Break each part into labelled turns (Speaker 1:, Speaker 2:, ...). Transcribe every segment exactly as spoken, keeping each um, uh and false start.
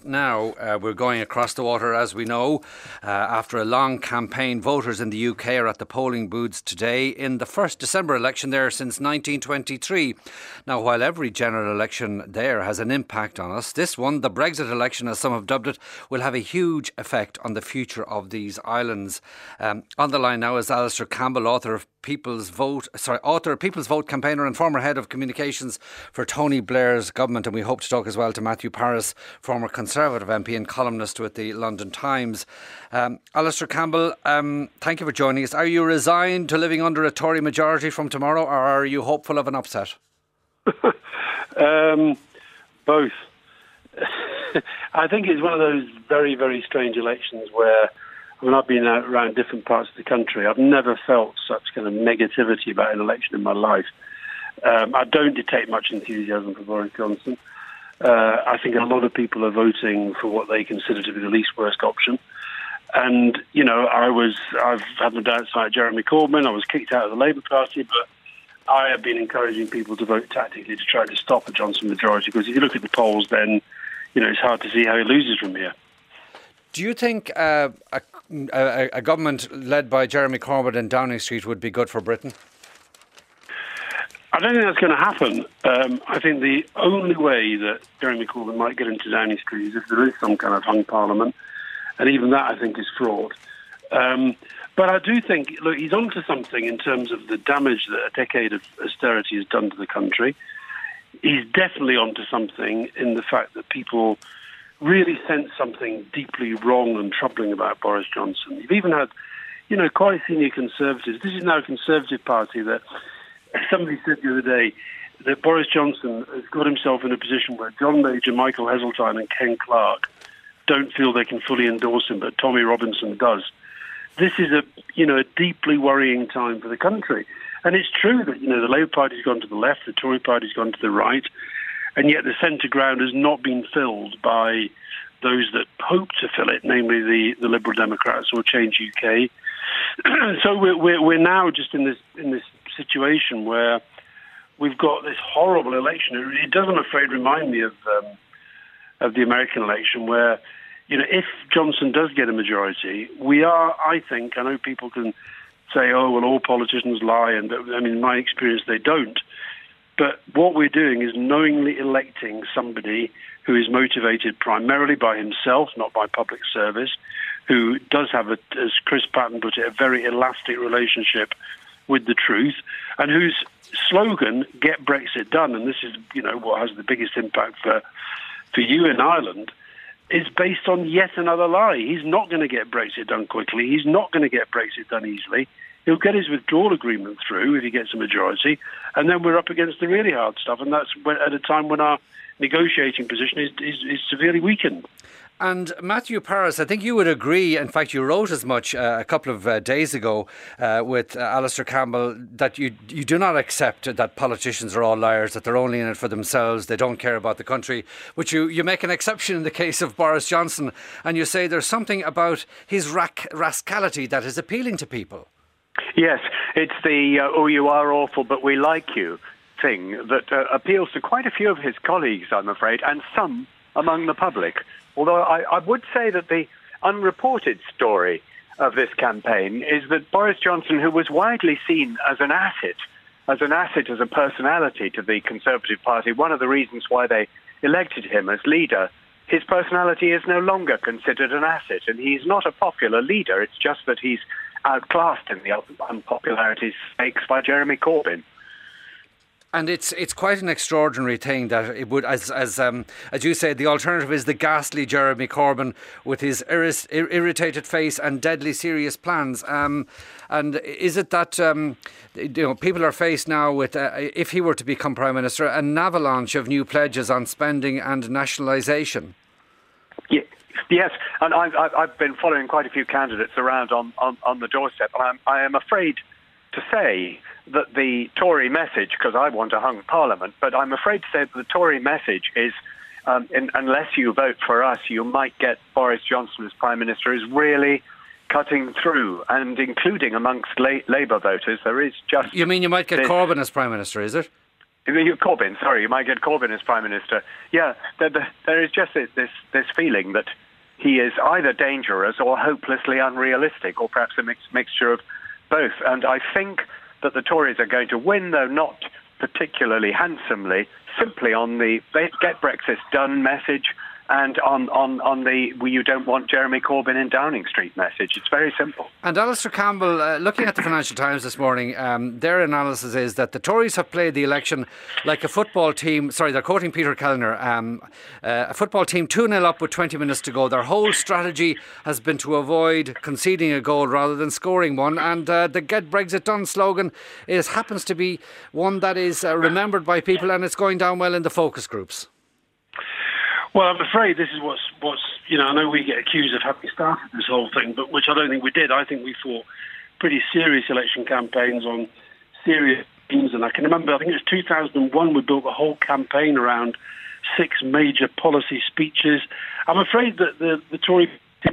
Speaker 1: now. Uh, we're going across the water, as we know. Uh, after a long campaign, voters in the U K are at the polling booths today in the first December election there since nineteen twenty-three. Now, while every general election there has an impact on us, this one, the Brexit election, as some have dubbed it, will have a huge effect on the future of these islands. Um, on the line now is Alistair Campbell, author of People's Vote, sorry, author, People's Vote campaigner and former head of communications for Tony Blair's government. And we hope to talk as well to Matthew Parris, former Conservative M P and columnist with the London Times. Um, Alistair Campbell, um, thank you for joining us. Are you resigned to living under a Tory majority from tomorrow, or are you hopeful of an upset?
Speaker 2: um, both. I think it's one of those very, very strange elections where, I mean, I've been out around different parts of the country. I've never felt such kind of negativity about an election in my life. Um, I don't detect much enthusiasm for Boris Johnson. Uh, I think a lot of people are voting for what they consider to be the least worst option. And, you know, I was, I've had my doubts about Jeremy Corbyn. I was kicked out of the Labour Party, but I have been encouraging people to vote tactically to try to stop a Johnson majority, because if you look at the polls, then, you know, it's hard to see how he loses from here.
Speaker 1: Do you think uh, a, a, a government led by Jeremy Corbyn in Downing Street would be good for Britain?
Speaker 2: I don't think that's going to happen. Um, I think the only way that Jeremy Corbyn might get into Downing Street is if there is some kind of hung parliament, and even that I think is fraught. Um, but I do think, look, he's onto something in terms of the damage that a decade of austerity has done to the country. He's definitely onto something in the fact that people really sense something deeply wrong and troubling about Boris Johnson. You've even had, you know, quite senior Conservatives. This is now a Conservative Party that somebody said the other day that Boris Johnson has got himself in a position where John Major, Michael Heseltine and Ken Clarke don't feel they can fully endorse him, but Tommy Robinson does. This is a, you know, a deeply worrying time for the country. And it's true that, you know, the Labour Party's gone to the left, the Tory Party's gone to the right, and yet the centre ground has not been filled by those that hope to fill it, namely the, the Liberal Democrats or Change U K. So we're, we're we're now just in this in this situation where we've got this horrible election. It, it does, I'm afraid, remind me of um, of the American election, where, you know, if Johnson does get a majority, we are, I think, I know people can say, oh, well, all politicians lie, and I mean, in my experience, they don't. But what we're doing is knowingly electing somebody who is motivated primarily by himself, not by public service, who does have, a, as Chris Patten put it, a very elastic relationship with the truth, and whose slogan, "Get Brexit Done," and this is, you know, what has the biggest impact for, for you in Ireland, is based on yet another lie. He's not going to get Brexit done quickly. He's not going to get Brexit done easily. He'll get his withdrawal agreement through if he gets a majority, and then we're up against the really hard stuff, and that's when, at a time when our negotiating position is, is, is severely weakened.
Speaker 1: And Matthew Parris, I think you would agree, in fact you wrote as much uh, a couple of uh, days ago uh, with uh, Alistair Campbell, that you you do not accept that politicians are all liars, that they're only in it for themselves, they don't care about the country. But you, you make an exception in the case of Boris Johnson, and you say there's something about his rac- rascality that is appealing to people.
Speaker 3: Yes, it's the uh, oh, you are awful, but we like you thing that uh, appeals to quite a few of his colleagues, I'm afraid, and some among the public. Although I, I would say that the unreported story of this campaign is that Boris Johnson, who was widely seen as an asset, as an asset, as a personality to the Conservative Party, one of the reasons why they elected him as leader, his personality is no longer considered an asset, and he's not a popular leader. It's just that he's outclassed in the unpopularity stakes by Jeremy Corbyn.
Speaker 1: And it's it's quite an extraordinary thing that it would, as as um, as you say, the alternative is the ghastly Jeremy Corbyn with his iris, ir- irritated face and deadly serious plans. Um, and is it that um, you know people are faced now with, uh, if he were to become Prime Minister, an avalanche of new pledges on spending and nationalisation?
Speaker 3: Yeah. Yes, and I've, I've been following quite a few candidates around on, on, on the doorstep, and I'm, I am afraid to say that the Tory message, because I want a hung parliament, but I'm afraid to say that the Tory message is, um, in, unless you vote for us, you might get Boris Johnson as Prime Minister, is really cutting through, and including amongst la- Labour voters, there is just...
Speaker 1: You mean you might get this... Corbyn as Prime Minister, is it?
Speaker 3: Corbyn, sorry, you might get Corbyn as Prime Minister. Yeah, there, there, there is just this, this this feeling that he is either dangerous or hopelessly unrealistic, or perhaps a mix, mixture of both. And I think that the Tories are going to win, though not particularly handsomely, simply on the get Brexit done message and on, on, on the well, you don't want Jeremy Corbyn in Downing Street message. It's very simple.
Speaker 1: And Alistair Campbell, uh, looking at the Financial Times this morning, um, their analysis is that the Tories have played the election like a football team. Sorry, they're quoting Peter Kellner. Um, uh, a football team two nil up with twenty minutes to go. Their whole strategy has been to avoid conceding a goal rather than scoring one. And uh, the Get Brexit Done slogan is happens to be one that is uh, remembered by people, and it's going down well in the focus groups.
Speaker 2: Well, I'm afraid this is what's, what's, you know, I know we get accused of having started this whole thing, but which I don't think we did. I think we fought pretty serious election campaigns on serious themes. And I can remember, I think it was two thousand one, we built a whole campaign around six major policy speeches. I'm afraid that the, the Tory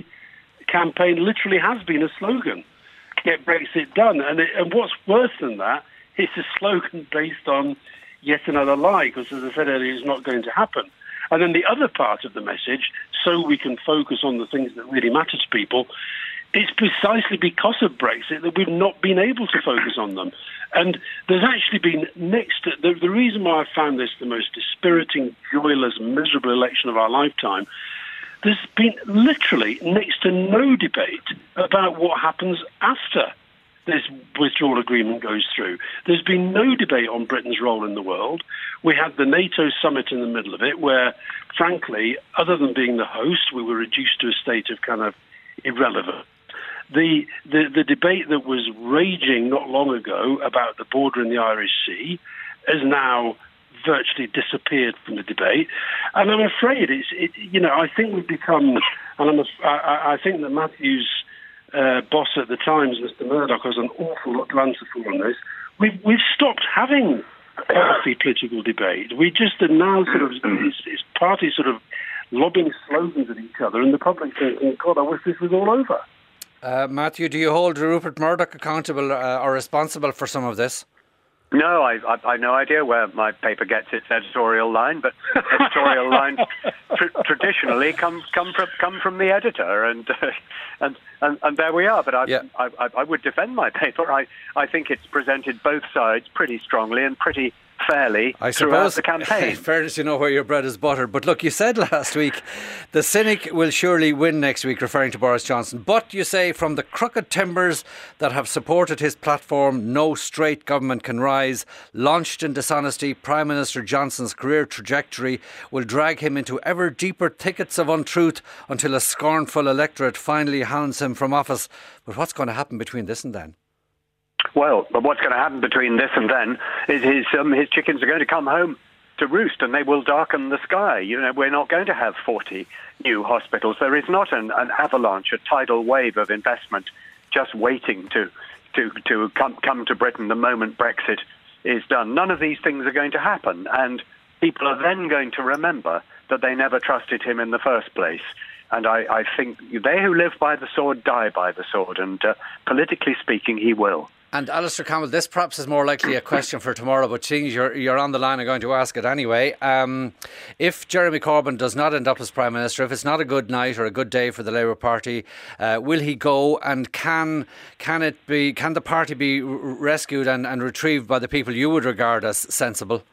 Speaker 2: campaign literally has been a slogan, get Brexit done. And, it, and what's worse than that, it's a slogan based on yet another lie, because as I said earlier, it's not going to happen. And then the other part of the message, so we can focus on the things that really matter to people, it's precisely because of Brexit that we've not been able to focus on them. And there's actually been next to, the, the reason why I found this the most dispiriting, joyless, miserable election of our lifetime, there's been literally next to no debate about what happens after this withdrawal agreement goes through. There's been no debate on Britain's role in the world. We had the NATO summit in the middle of it where, frankly, other than being the host, we were reduced to a state of kind of irrelevance. The, the, the debate that was raging not long ago about the border in the Irish Sea has now virtually disappeared from the debate. And I'm afraid it's, it, you know, I think we've become, and I'm, I, I think that Matthew's Uh, boss at the Times, Mister Murdoch, has an awful lot to answer for on this. We've, we've stopped having a healthy political debate. We just are now sort of, it's, it's parties sort of lobbing slogans at each other, and the public thinking, God, I wish this was all over.
Speaker 1: Uh, Matthew, do you hold Rupert Murdoch accountable uh, or responsible for some of this?
Speaker 3: No, I, I, I've no idea where my paper gets its editorial line, but editorial lines tr- traditionally come come from come from the editor, and uh, and, and and there we are. But I,
Speaker 1: yeah.
Speaker 3: I, I I would defend my paper. I I think it's presented both sides pretty strongly and pretty fairly
Speaker 1: I
Speaker 3: throughout
Speaker 1: suppose,
Speaker 3: the campaign.
Speaker 1: In fairness, you know where your bread is buttered. But look, you said last week the cynic will surely win next week, referring to Boris Johnson. But you say from the crooked timbers that have supported his platform, no straight government can rise. Launched in dishonesty, Prime Minister Johnson's career trajectory will drag him into ever deeper thickets of untruth until a scornful electorate finally hounds him from office. But what's going to happen between this and then?
Speaker 3: Well, but what's going to happen between this and then is his um, his chickens are going to come home to roost, and they will darken the sky. You know, we're not going to have forty new hospitals. There is not an, an avalanche, a tidal wave of investment just waiting to to to come come to Britain the moment Brexit is done. None of these things are going to happen, and people are then going to remember that they never trusted him in the first place. And I, I think they who live by the sword die by the sword, and uh, politically speaking, he will.
Speaker 1: And Alistair Campbell, this perhaps is more likely a question for tomorrow, but seeing you're, you're on the line, I'm going to ask it anyway. Um, if Jeremy Corbyn does not end up as Prime Minister, if it's not a good night or a good day for the Labour Party, uh, will he go, and can can it be? Can the party be r- rescued and, and retrieved by the people you would regard as sensible?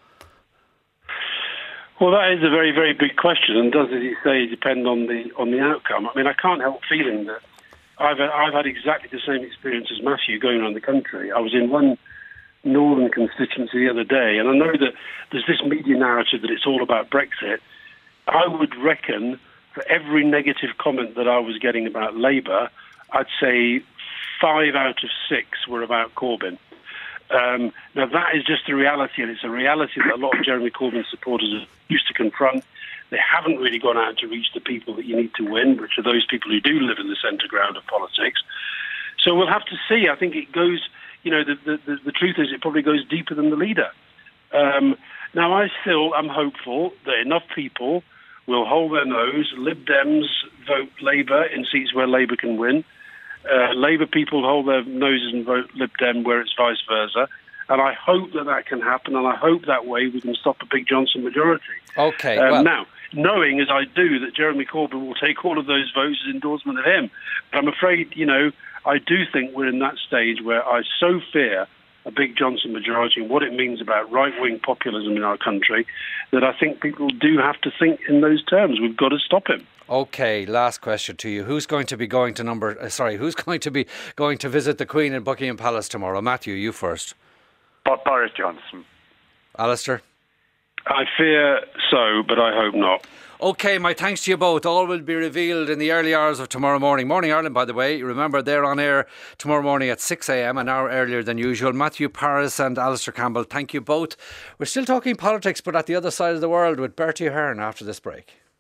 Speaker 2: Well, that is a very, very big question, and does, as you say, depend on the on the outcome. I mean, I can't help feeling that I've I've had exactly the same experience as Matthew going around the country. I was in one northern constituency the other day, and I know that there's this media narrative that it's all about Brexit. I would reckon for every negative comment that I was getting about Labour, I'd say five out of six were about Corbyn. Um, now, that is just a reality, and it's a reality that a lot of Jeremy Corbyn supporters are used to confront. They haven't really gone out to reach the people that you need to win, which are those people who do live in the centre ground of politics. So we'll have to see. I think it goes, you know, the, the, the truth is it probably goes deeper than the leader. Um, now, I still am hopeful that enough people will hold their nose. Lib Dems vote Labour in seats where Labour can win. Uh, Labour people hold their noses and vote Lib Dem where it's vice versa. And I hope that that can happen, and I hope that way we can stop a big Johnson majority.
Speaker 1: Okay,
Speaker 2: um,
Speaker 1: well.
Speaker 2: Now, knowing as I do that Jeremy Corbyn will take all of those votes as endorsement of him. But I'm afraid, you know, I do think we're in that stage where I so fear a big Johnson majority and what it means about right-wing populism in our country that I think people do have to think in those terms. We've got to stop him.
Speaker 1: Okay, last question to you. Who's going to be going to number? Uh, sorry, who's going to be going to visit the Queen in Buckingham Palace tomorrow? Matthew, you first.
Speaker 3: Boris Johnson.
Speaker 1: Alistair?
Speaker 2: I fear so, but I hope not.
Speaker 1: OK, my thanks to you both. All will be revealed in the early hours of tomorrow morning. Morning Ireland, by the way. Remember, they're on air tomorrow morning at six a.m, an hour earlier than usual. Matthew Parris and Alistair Campbell, thank you both. We're still talking politics, but at the other side of the world with Bertie Ahern after this break.